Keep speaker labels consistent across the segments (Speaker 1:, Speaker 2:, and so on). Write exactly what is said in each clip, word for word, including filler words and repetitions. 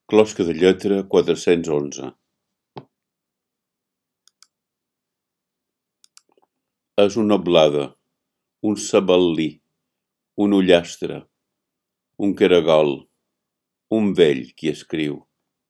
Speaker 1: Closca de lletra quatre-cents onze. És una blada, un sabel·lí, un ullastre, un caragol, un vell qui escriu.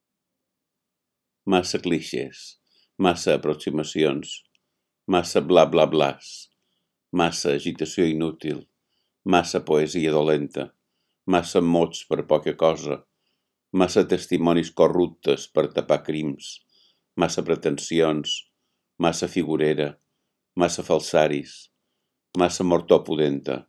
Speaker 1: Massa clixés, massa aproximacions, massa bla bla blas, massa agitació inútil, massa poesia dolenta, massa mots per poca cosa, massa testimonis corruptes per tapar crims, massa pretensions, massa figurera, massa falsaris, massa mortor pudenta.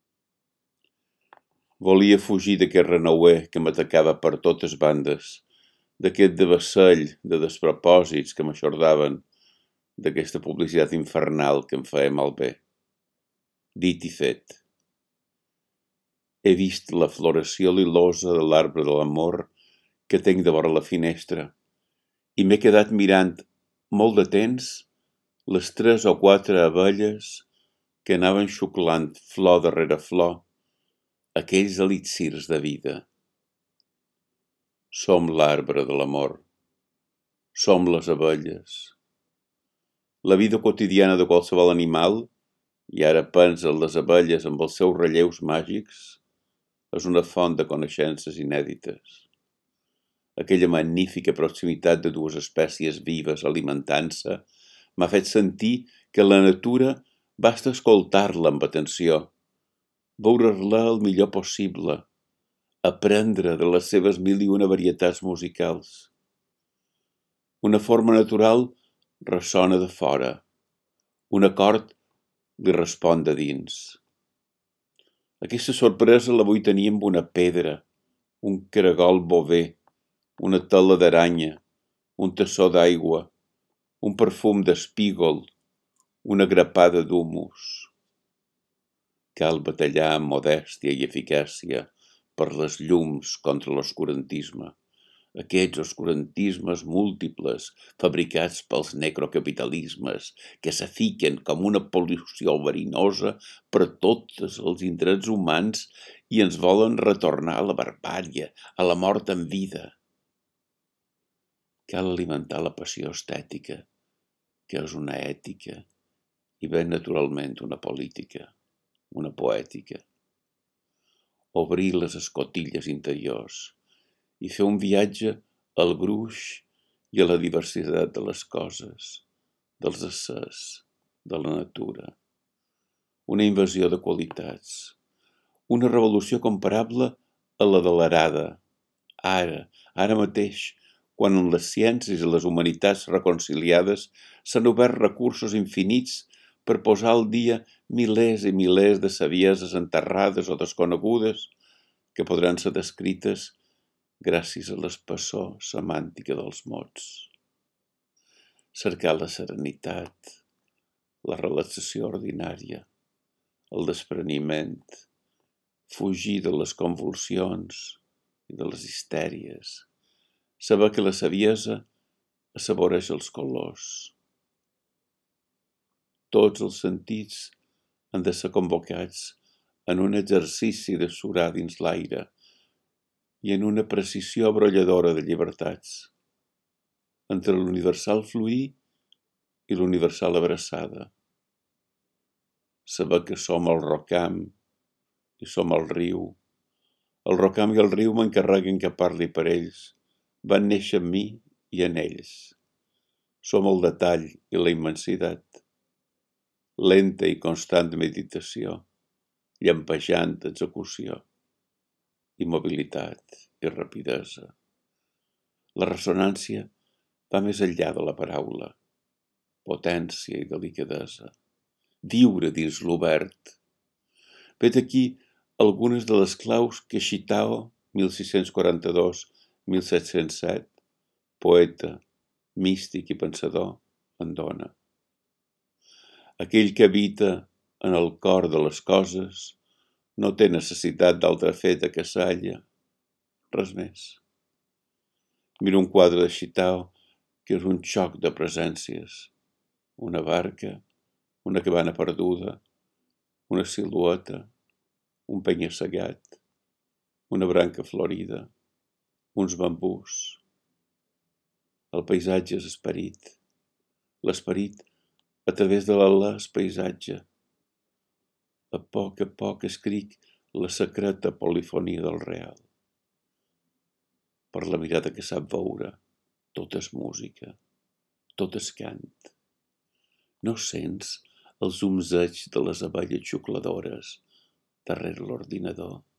Speaker 1: Volia fugir d'aquest renauer que m'atacava per totes bandes, d'aquest devessall de despropòsits que m'aixordaven, d'aquesta publicitat infernal que em feia malbé. Dit i fet. He vist la floració lilosa de l'arbre de l'amor que tenc de vora la finestra i m'he quedat mirant molt de temps les tres o quatre abelles que anaven xuclant flor darrere flor aquells elixirs de vida. Som l'arbre de l'amor. Som les abelles. La vida quotidiana de qualsevol animal, i ara pensa en les abelles amb els seus relleus màgics, és una font de coneixences inèdites. Aquella magnífica proximitat de dues espècies vives alimentant-se m'ha fet sentir que la natura basta escoltar-la amb atenció, veure-la el millor possible, aprendre de les seves mil i una varietats musicals. Una forma natural ressona de fora, un acord li respon de dins. Aquesta sorpresa la vull tenir amb una pedra, un caragol bover, una tela d'aranya, un tassó d'aigua, un perfum d'espígol, una grapada d'humus. Cal batallar amb modèstia i eficàcia per les llums contra l'oscurantisme, aquests oscurantismes múltiples fabricats pels necrocapitalismes que s'afiquen com una pol·lució verinosa per tots els indrets humans i ens volen retornar a la barbàrie, a la mort en vida. Cal alimentar la passió estètica, que és una ètica, i ben naturalment una política, una poètica. Obrir les escotilles interiors i fer un viatge al gruix i a la diversitat de les coses, dels éssers, de la natura. Una invasió de qualitats, una revolució comparable a la de l'arada, ara, ara mateix, quan en les ciències i les humanitats reconciliades s'han obert recursos infinits per posar al dia milers i milers de savieses enterrades o desconegudes que podran ser descrites gràcies a l'espessor semàntica dels mots. Cercar la serenitat, la relaxació ordinària, el despreniment, fugir de les convulsions i de les histèries, saber que la saviesa assaboreix els colors. Tots els sentits han de ser convocats en un exercici de surar dins l'aire i en una precisió abrolladora de llibertats, entre l'universal fluir i l'universal abraçada. Saber que som el rocam i som el riu. El rocam i el riu m'encarreguen que parli per ells. Van néixer en mi i en ells. Som el detall i la immensitat. Lenta i constant meditació, llampejant execució, immobilitat i rapidesa. La ressonància va més enllà de la paraula, potència i delicadesa. Viure dins l'obert. Vet aquí algunes de les claus que Xitao, mil sis-cents quaranta-dos a mil set-cents set, poeta, místic i pensador, en dona. Aquell que habita en el cor de les coses no té necessitat d'altra feta que s'alla, res més. Mira un quadre de Xitao que és un xoc de presències, una barca, una cabana perduda, una silueta, un penya-segat, una branca florida, uns bambús. El paisatge és esperit. L'esperit, a través de l'al·là, és paisatge. A poc a poc escric la secreta polifonia del real. Per la mirada que sap veure, tot és música, tot és cant. No sents els zumzeig de les abelles xucladores darrere l'ordinador?